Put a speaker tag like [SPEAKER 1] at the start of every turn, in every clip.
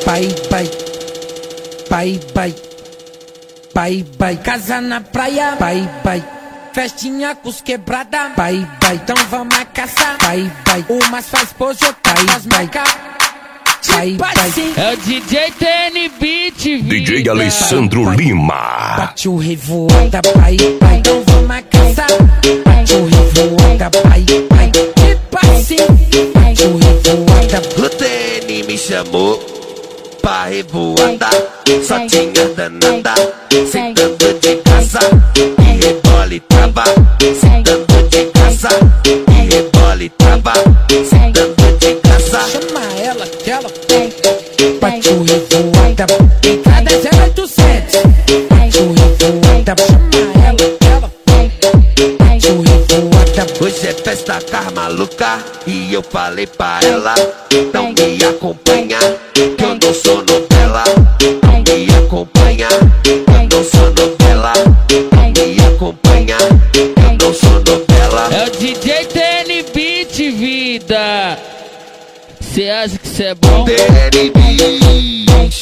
[SPEAKER 1] Pai, pai, pai, pai, pai, pai, casa na praia, pai, pai, festinha com os quebrada, pai, pai, então vamos a caçar, pai, pai, umas faz pose, outras marca, pai, pai,
[SPEAKER 2] é o DJ TN Beat,
[SPEAKER 3] DJ Alessandro Lima.
[SPEAKER 1] Bate o revoada, pai, pai, então vamos a caçar, bate o revoada, pai, pai, tipo assim, bate o revoada.
[SPEAKER 4] O TN me chamou pra revoada, só tinha danada, sentando de caça, e rebola e trava, sentando de caça, e rebola e trava, sentando de caça.
[SPEAKER 1] Chama ela que ela bate o revoada, entrada 0800, bate o revoada, chama ela que ela bate o revoada.
[SPEAKER 4] Hoje é festa com as maluca, e eu falei pra ela, não me acompanha, que eu não sou novela. Não me acompanha, eu não sou novela. Não me acompanha, eu não sou novela.
[SPEAKER 2] É o DJ TN Beat, vida. Cê acha que cê é bom?
[SPEAKER 4] TN Beat,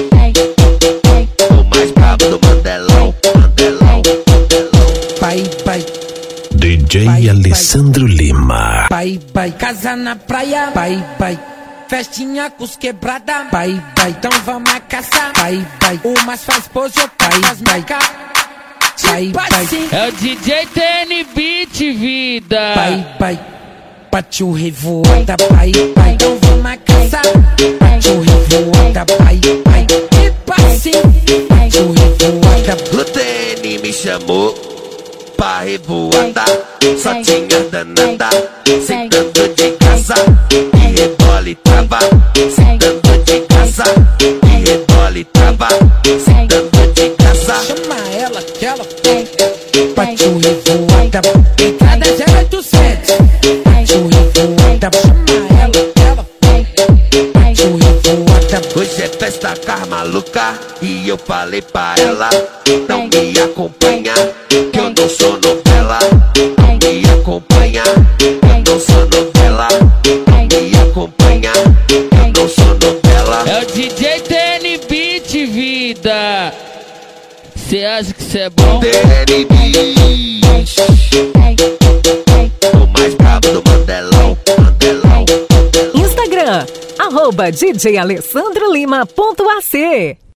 [SPEAKER 4] o mais brabo do Mandelão, Mandelão, Mandelão.
[SPEAKER 1] Pai, pai,
[SPEAKER 3] DJ Alessandro Lima.
[SPEAKER 1] pai, pai, casa na praia, pai, pai, festinha com os quebrada, pai, pai, então vamos a caçar, pai, pai, umas faz pose, outras marca, pai, pai,
[SPEAKER 2] é o DJ TN Beat, vida.
[SPEAKER 1] pai, pai, bate o revoada, pai, pai, então vamos a caçar, bate o revoada, pai, pai, tipo assim, bate o revoada.
[SPEAKER 4] O TN me chamou pra revoada, só tinha danada, sentando de caça, e rebola e trava, sentando de caça, e rebola e trava, sentando de caça.
[SPEAKER 1] Chama ela que ela bate o revoada, entrada 0800, bate o revoada, chama ela que ela bate o revoada.
[SPEAKER 4] Hoje é festa com as maluca, e eu falei pra ela, não me acompanha, que eu não sou novela. Não me acompanha, eu não sou novela. Não me acompanha, eu não sou novela.
[SPEAKER 2] É o DJ TN Beat, vida. Cê acha que cê é bom?
[SPEAKER 4] TN Beat, o mais brabo do Mandelão, Mandelão, Mandelão.
[SPEAKER 5] Instagram, @DJAlessandroLima.ac